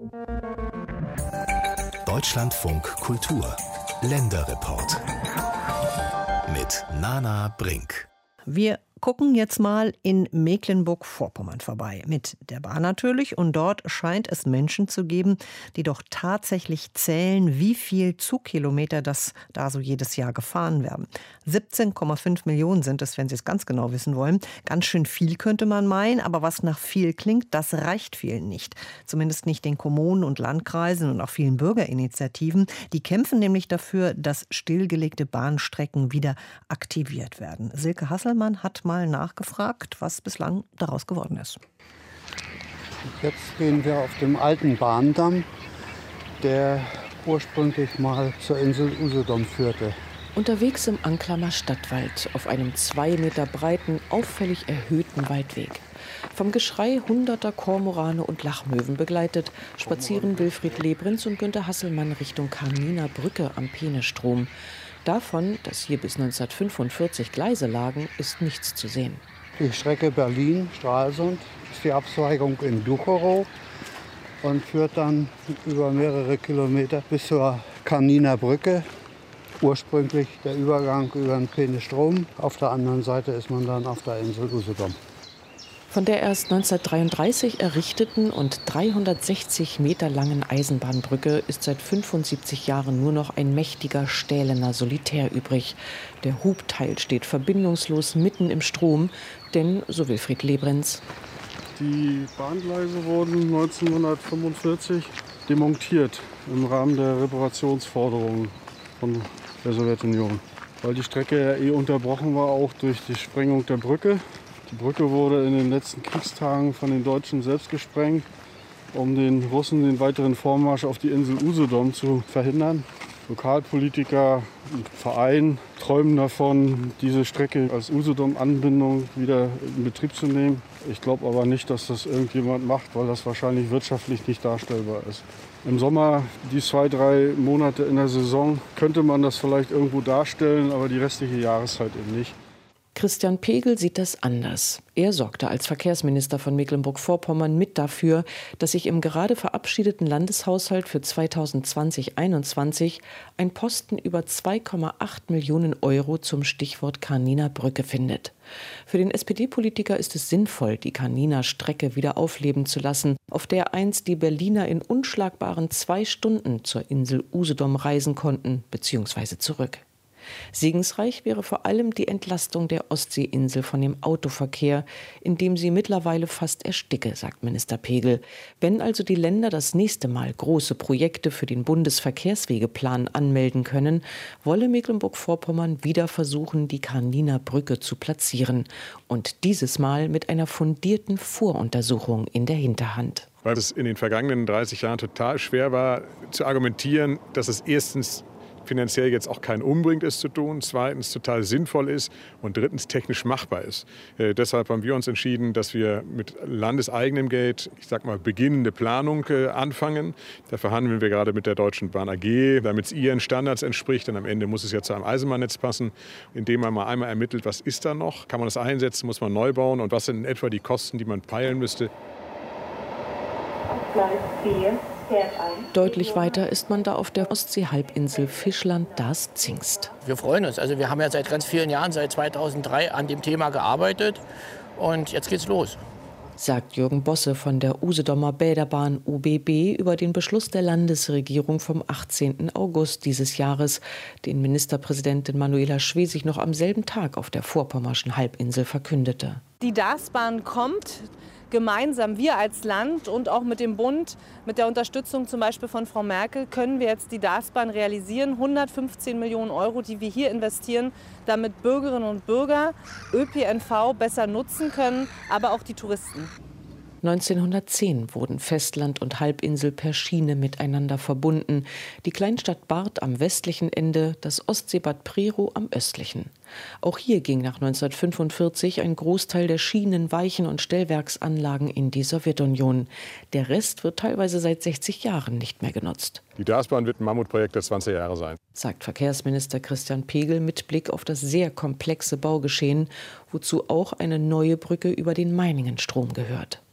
Deutschlandfunk Kultur Länderreport mit Nana Brink. Wir gucken jetzt mal in Mecklenburg-Vorpommern vorbei. Mit der Bahn natürlich. Und dort scheint es Menschen zu geben, die doch tatsächlich zählen, wie viel Zugkilometer das da so jedes Jahr gefahren werden. 17,5 Millionen sind es, wenn Sie es ganz genau wissen wollen. Ganz schön viel könnte man meinen, aber was nach viel klingt, das reicht vielen nicht. Zumindest nicht den Kommunen und Landkreisen und auch vielen Bürgerinitiativen. Die kämpfen nämlich dafür, dass stillgelegte Bahnstrecken wieder aktiviert werden. Silke Hasselmann hat mal nachgefragt, was bislang daraus geworden ist. Jetzt stehen wir auf dem alten Bahndamm, der ursprünglich mal zur Insel Usedom führte. Unterwegs im Anklammer Stadtwald auf einem 2 Meter breiten, auffällig erhöhten Waldweg. Vom Geschrei hunderter Kormorane und Lachmöwen begleitet, spazieren Wilfried Lebrenz und Günter Hasselmann Richtung Carminer Brücke am Peenestrom. Davon, dass hier bis 1945 Gleise lagen, ist nichts zu sehen. Die Strecke Berlin-Stralsund ist die Abzweigung in Duchorow und führt dann über mehrere Kilometer bis zur Carminer Brücke. Ursprünglich der Übergang über den Peenestrom. Auf der anderen Seite ist man dann auf der Insel Usedom. Von der erst 1933 errichteten und 360 Meter langen Eisenbahnbrücke ist seit 75 Jahren nur noch ein mächtiger stählerner Solitär übrig. Der Hubteil steht verbindungslos mitten im Strom, denn, so Wilfried Lebrenz, die Bahngleise wurden 1945 demontiert im Rahmen der Reparationsforderungen von der Sowjetunion. Weil die Strecke ja unterbrochen war, auch durch die Sprengung der Brücke. Die Brücke wurde in den letzten Kriegstagen von den Deutschen selbst gesprengt, um den Russen den weiteren Vormarsch auf die Insel Usedom zu verhindern. Lokalpolitiker und Verein träumen davon, diese Strecke als Usedom-Anbindung wieder in Betrieb zu nehmen. Ich glaube aber nicht, dass das irgendjemand macht, weil das wahrscheinlich wirtschaftlich nicht darstellbar ist. Im Sommer, die 2-3 Monate in der Saison, könnte man das vielleicht irgendwo darstellen, aber die restliche Jahreszeit eben nicht. Christian Pegel sieht das anders. Er sorgte als Verkehrsminister von Mecklenburg-Vorpommern mit dafür, dass sich im gerade verabschiedeten Landeshaushalt für 2020-21 ein Posten über 2,8 Millionen Euro zum Stichwort Carminer Brücke findet. Für den SPD-Politiker ist es sinnvoll, die Carminer Strecke wieder aufleben zu lassen, auf der einst die Berliner in unschlagbaren 2 Stunden zur Insel Usedom reisen konnten bzw. zurück. Segensreich wäre vor allem die Entlastung der Ostseeinsel von dem Autoverkehr, in dem sie mittlerweile fast ersticke, sagt Minister Pegel. Wenn also die Länder das nächste Mal große Projekte für den Bundesverkehrswegeplan anmelden können, wolle Mecklenburg-Vorpommern wieder versuchen, die Carminer Brücke zu platzieren. Und dieses Mal mit einer fundierten Voruntersuchung in der Hinterhand. Weil es in den vergangenen 30 Jahren total schwer war, zu argumentieren, dass es erstens finanziell jetzt auch keinen umbringt, es zu tun, zweitens total sinnvoll ist und drittens technisch machbar ist. Deshalb haben wir uns entschieden, dass wir mit landeseigenem Geld, beginnende Planung anfangen. Da verhandeln wir gerade mit der Deutschen Bahn AG, damit es ihren Standards entspricht. Denn am Ende muss es ja zu einem Eisenbahnnetz passen, indem man mal einmal ermittelt, was ist da noch, kann man das einsetzen, muss man neu bauen und was sind in etwa die Kosten, die man peilen müsste. Deutlich weiter ist man da auf der Ostseehalbinsel Fischland-Darß-Zingst. Wir freuen uns. Also wir haben ja seit ganz vielen Jahren, seit 2003, an dem Thema gearbeitet. Und jetzt geht's los. Sagt Jürgen Bosse von der Usedomer Bäderbahn UBB über den Beschluss der Landesregierung vom 18. August dieses Jahres, den Ministerpräsidentin Manuela Schwesig noch am selben Tag auf der vorpommerschen Halbinsel verkündete. Die Darßbahn kommt. Gemeinsam, wir als Land und auch mit dem Bund, mit der Unterstützung zum Beispiel von Frau Merkel, können wir jetzt die Darßbahn realisieren. 115 Millionen Euro, die wir hier investieren, damit Bürgerinnen und Bürger ÖPNV besser nutzen können, aber auch die Touristen. 1910 wurden Festland und Halbinsel per Schiene miteinander verbunden. Die Kleinstadt Barth am westlichen Ende, das Ostseebad Prerow am östlichen. Auch hier ging nach 1945 ein Großteil der Schienen-, Weichen- und Stellwerksanlagen in die Sowjetunion. Der Rest wird teilweise seit 60 Jahren nicht mehr genutzt. Die Darßbahn wird ein Mammutprojekt der 20er Jahre sein, sagt Verkehrsminister Christian Pegel mit Blick auf das sehr komplexe Baugeschehen, wozu auch eine neue Brücke über den Meiningenstrom gehört.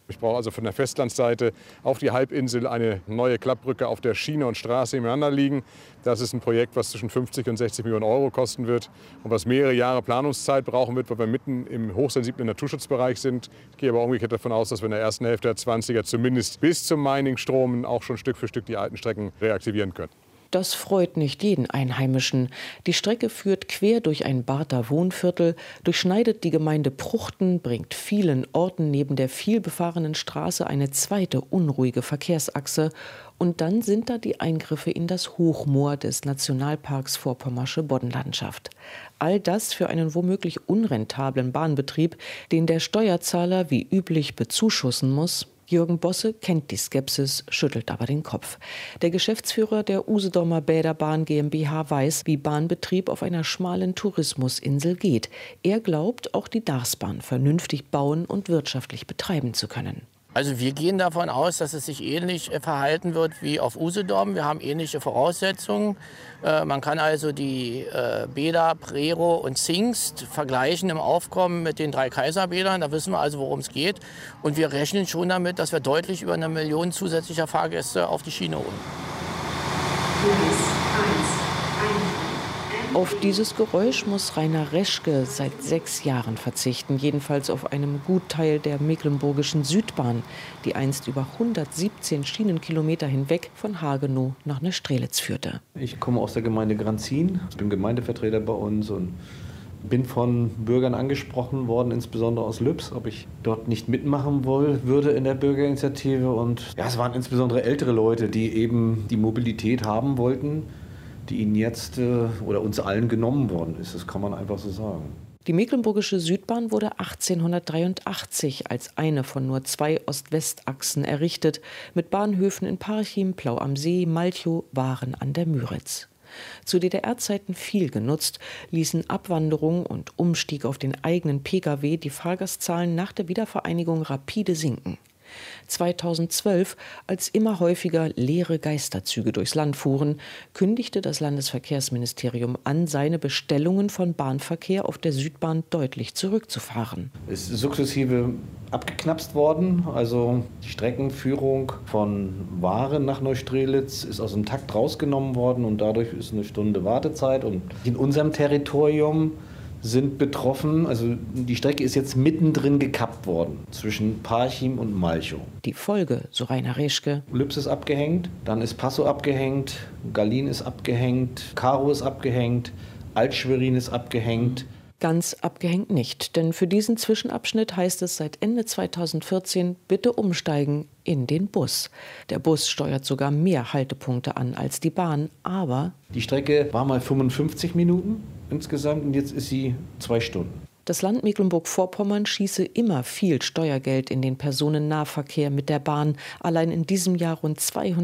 Ich brauche also von der Festlandseite auf die Halbinsel eine neue Klappbrücke auf der Schiene und Straße nebeneinander liegen. Das ist ein Projekt, was zwischen 50 und 60 Millionen Euro kosten wird und was mehrere Jahre Planungszeit brauchen wird, weil wir mitten im hochsensiblen Naturschutzbereich sind. Ich gehe aber umgekehrt davon aus, dass wir in der ersten Hälfte der 20er zumindest bis zum Mining-Strom auch schon Stück für Stück die alten Strecken reaktivieren können. Das freut nicht jeden Einheimischen. Die Strecke führt quer durch ein Barther Wohnviertel, durchschneidet die Gemeinde Pruchten, bringt vielen Orten neben der vielbefahrenen Straße eine zweite unruhige Verkehrsachse. Und dann sind da die Eingriffe in das Hochmoor des Nationalparks Vorpommersche Boddenlandschaft. All das für einen womöglich unrentablen Bahnbetrieb, den der Steuerzahler wie üblich bezuschussen muss. Jürgen Bosse kennt die Skepsis, schüttelt aber den Kopf. Der Geschäftsführer der Usedomer Bäderbahn GmbH weiß, wie Bahnbetrieb auf einer schmalen Tourismusinsel geht. Er glaubt, auch die Darßbahn vernünftig bauen und wirtschaftlich betreiben zu können. Also wir gehen davon aus, dass es sich ähnlich verhalten wird wie auf Usedom. Wir haben ähnliche Voraussetzungen. Man kann also die Bäder Prerow und Zingst vergleichen im Aufkommen mit den 3 Kaiserbädern. Da wissen wir also, worum es geht. Und wir rechnen schon damit, dass wir deutlich über 1 Million zusätzlicher Fahrgäste auf die Schiene holen. Auf dieses Geräusch muss Rainer Reschke seit 6 Jahren verzichten, jedenfalls auf einem Gutteil der Mecklenburgischen Südbahn, die einst über 117 Schienenkilometer hinweg von Hagenow nach Neustrelitz führte. Ich komme aus der Gemeinde Granzin, ich bin Gemeindevertreter bei uns und bin von Bürgern angesprochen worden, insbesondere aus Lübs, ob ich dort nicht mitmachen würde in der Bürgerinitiative. Und ja, es waren insbesondere ältere Leute, die eben die Mobilität haben wollten, die ihnen jetzt oder uns allen genommen worden ist. Das kann man einfach so sagen. Die Mecklenburgische Südbahn wurde 1883 als eine von nur 2 Ost-West-Achsen errichtet, mit Bahnhöfen in Parchim, Plau am See, Malchow, Waren an der Müritz. Zu DDR-Zeiten viel genutzt, ließen Abwanderung und Umstieg auf den eigenen Pkw die Fahrgastzahlen nach der Wiedervereinigung rapide sinken. 2012, als immer häufiger leere Geisterzüge durchs Land fuhren, kündigte das Landesverkehrsministerium an, seine Bestellungen von Bahnverkehr auf der Südbahn deutlich zurückzufahren. Es ist sukzessive abgeknapst worden. Also die Streckenführung von Waren nach Neustrelitz ist aus dem Takt rausgenommen worden und dadurch ist 1 Stunde Wartezeit. Und in unserem Territorium sind betroffen, also die Strecke ist jetzt mittendrin gekappt worden, zwischen Parchim und Malchow. Die Folge, so Rainer Reschke: Lübs ist abgehängt, dann ist Passow abgehängt, Gallin ist abgehängt, Karow ist abgehängt, Alt-Schwerin ist abgehängt. Ganz abgehängt nicht, denn für diesen Zwischenabschnitt heißt es seit Ende 2014, bitte umsteigen in den Bus. Der Bus steuert sogar mehr Haltepunkte an als die Bahn, aber die Strecke war mal 55 Minuten insgesamt und jetzt ist sie 2 Stunden. Das Land Mecklenburg-Vorpommern schieße immer viel Steuergeld in den Personennahverkehr mit der Bahn, allein in diesem Jahr rund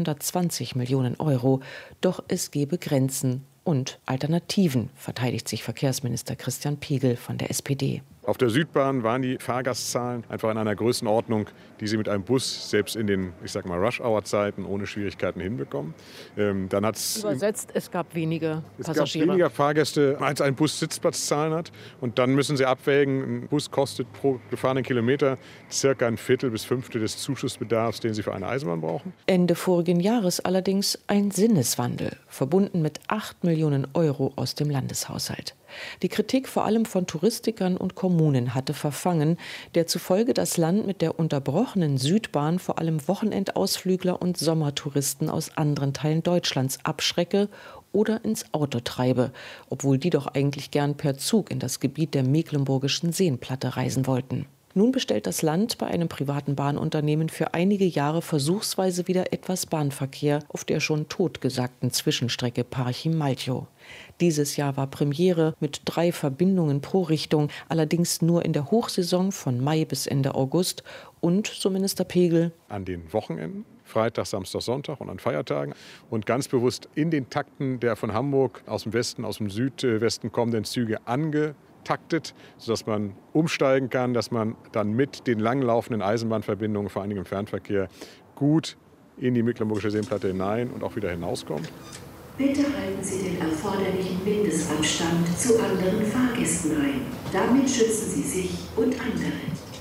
220 Millionen Euro. Doch es gebe Grenzen und Alternativen, verteidigt sich Verkehrsminister Christian Pegel von der SPD. Auf der Südbahn waren die Fahrgastzahlen einfach in einer Größenordnung, die sie mit einem Bus selbst in den, ich sag mal, Rush-Hour-Zeiten ohne Schwierigkeiten hinbekommen. Dann hat's übersetzt, es gab weniger Passagiere. Es gab weniger Fahrgäste, als ein Bus Sitzplatzzahlen hat. Und dann müssen sie abwägen, ein Bus kostet pro gefahrenen Kilometer circa 1/4 bis 1/5 des Zuschussbedarfs, den sie für eine Eisenbahn brauchen. Ende vorigen Jahres allerdings ein Sinneswandel, verbunden mit 8 Millionen Euro aus dem Landeshaushalt. Die Kritik vor allem von Touristikern und Kommunen hatte verfangen, der zufolge das Land mit der unterbrochenen Südbahn vor allem Wochenendausflügler und Sommertouristen aus anderen Teilen Deutschlands abschrecke oder ins Auto treibe, obwohl die doch eigentlich gern per Zug in das Gebiet der Mecklenburgischen Seenplatte reisen wollten. Nun bestellt das Land bei einem privaten Bahnunternehmen für einige Jahre versuchsweise wieder etwas Bahnverkehr auf der schon totgesagten Zwischenstrecke Parchim-Malchow. Dieses Jahr war Premiere mit 3 Verbindungen pro Richtung, allerdings nur in der Hochsaison von Mai bis Ende August und, so Minister Pegel, an den Wochenenden, Freitag, Samstag, Sonntag und an Feiertagen und ganz bewusst in den Takten der von Hamburg aus dem Westen, aus dem Südwesten kommenden Züge angetaktet, sodass man umsteigen kann, dass man dann mit den langlaufenden Eisenbahnverbindungen, vor allem im Fernverkehr, gut in die Mecklenburgische Seenplatte hinein und auch wieder hinauskommt. Bitte halten Sie den erforderlichen Mindestabstand zu anderen Fahrgästen ein. Damit schützen Sie sich und andere.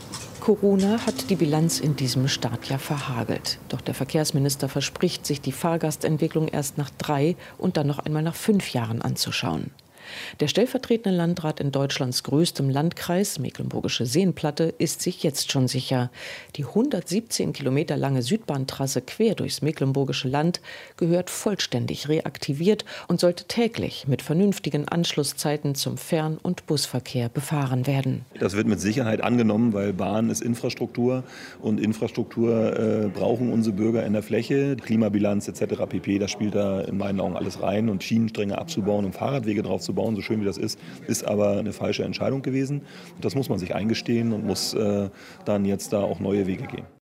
Corona hat die Bilanz in diesem Startjahr verhagelt. Doch der Verkehrsminister verspricht, sich die Fahrgastentwicklung erst nach 3 und dann noch einmal nach 5 Jahren anzuschauen. Der stellvertretende Landrat in Deutschlands größtem Landkreis, Mecklenburgische Seenplatte, ist sich jetzt schon sicher. Die 117 Kilometer lange Südbahntrasse quer durchs mecklenburgische Land gehört vollständig reaktiviert und sollte täglich mit vernünftigen Anschlusszeiten zum Fern- und Busverkehr befahren werden. Das wird mit Sicherheit angenommen, weil Bahn ist Infrastruktur und Infrastruktur brauchen unsere Bürger in der Fläche. Klimabilanz etc. pp. Das spielt da in meinen Augen alles rein. Und Schienenstränge abzubauen und Fahrradwege drauf zu bauen, so schön wie das ist aber eine falsche Entscheidung gewesen. Das muss man sich eingestehen und muss dann jetzt da auch neue Wege gehen.